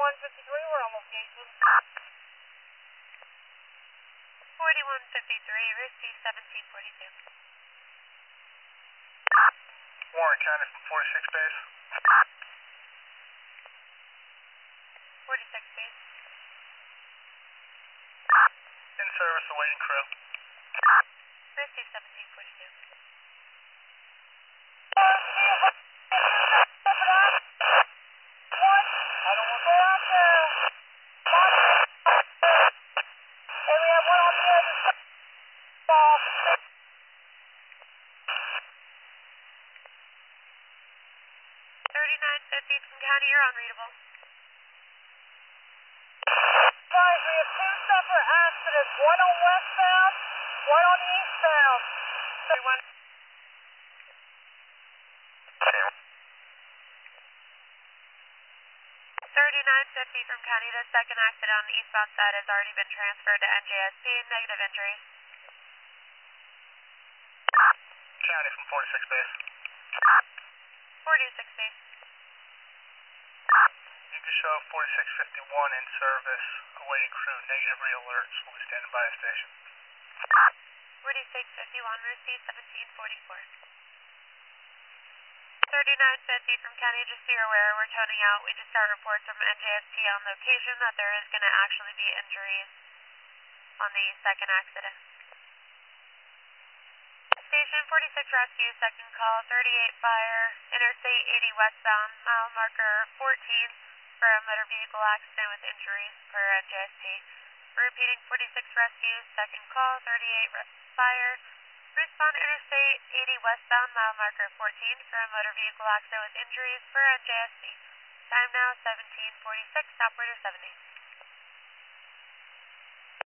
we're almost gated. 4153, Risky 1742. Warren County from 46 base. 46 base. In service, awaiting crew. Risky 1742. I don't want to go out there. Hey, we have one on the other side. 3950 from County, you're unreadable. Guys, we have two separate accidents. One on westbound, one on eastbound. 31. 3950 from County, the second accident on the eastbound side has already been transferred to NJSP, negative injuries. County from 46 base. 46 base. You can show 4651 in service, awaiting crew, negative re-alerts. We'll be standing by the station. 4651, Risky 1744. 3950 from County, just so you're aware, we're toning out. We just got reports from NJSP on location that there is going to actually be injuries on the second accident. Station 46 Rescue, second call, 38 fire, Interstate 80 westbound, mile marker 14 for a motor vehicle accident with injuries per NJSP. Repeating 46 Rescue, second call, 38 fire, respond Interstate 80 westbound, mile marker 14 for a motor vehicle accident with injuries per NJSP. Time now 1746, operator 70.